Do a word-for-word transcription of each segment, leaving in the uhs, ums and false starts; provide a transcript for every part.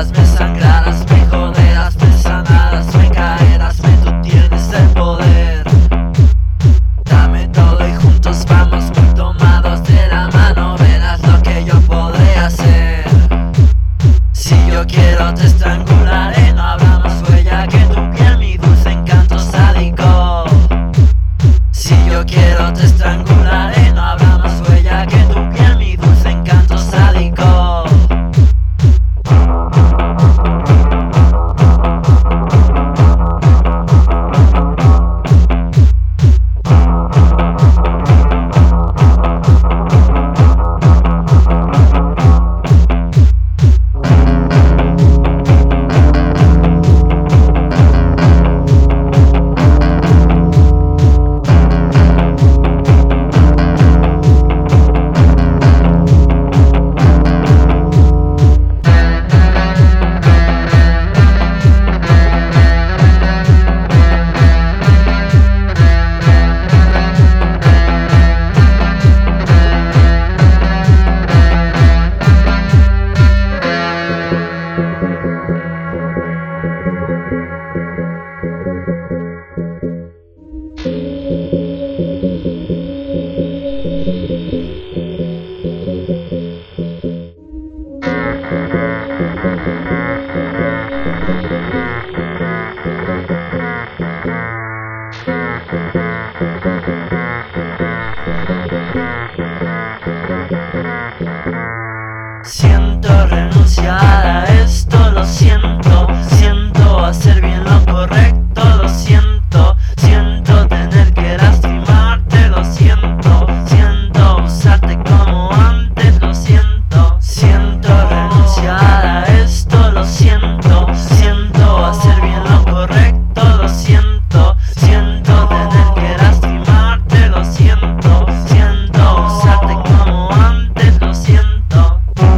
Hazme sangrar, hazme joder, hazme sanar, hazme caer, hazme, tú tienes el poder. Dame todo y juntos vamos muy tomados de la mano, verás lo que yo podré hacer. Si yo quiero te estrangularé, no habrá más huella que tu piel, mi dulce encanto sádico. Si yo quiero te estrangularé, no habrá más huella que tu piel, mi dulce encanto sádico. Siento renunciar a esto, lo siento. Siento hacer bien lo correcto, lo siento. Siento tener que lastimarte, lo siento. Siento usarte como antes, lo siento. Siento renunciar a esto, lo siento. Siento hacer bien lo correcto, lo siento. Siento tener que lastimarte, lo siento. Siento usarte como antes, lo siento.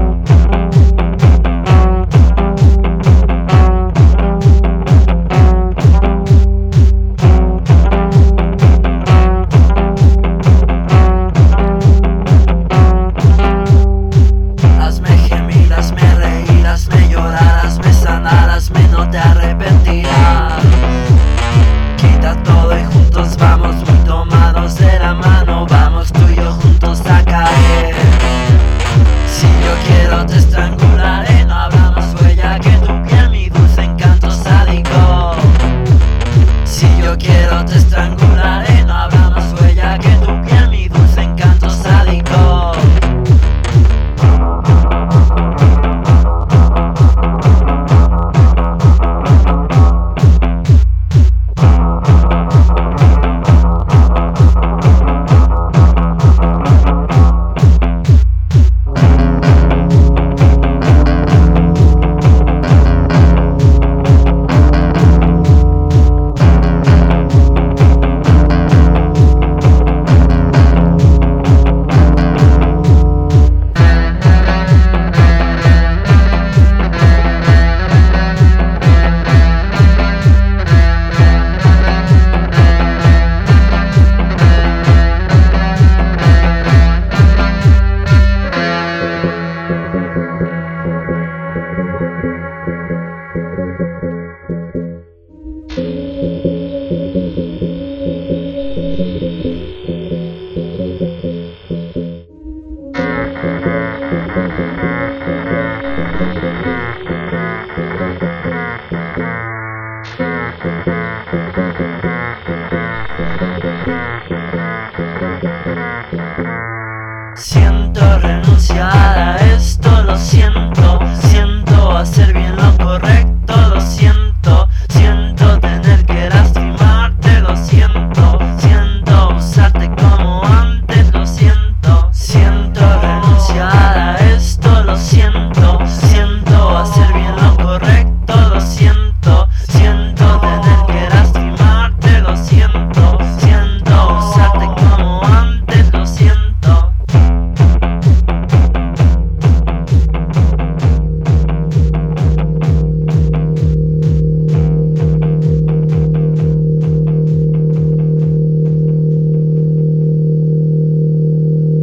Hazme gemir, hazme reír, hazme llorar, hazme sanar, hazme, no te arrepentirás. Quita todo y juntos vamos muy tomados de la mano, vamos tú y yo juntos a caer. Si yo quiero te estrangularé, no habrá más huella que tu piel, mi dulce encanto sádico. Si yo quiero te estrangularé, no habrá más huella que tu piel, mi dulce encanto sádico. Siento renunciar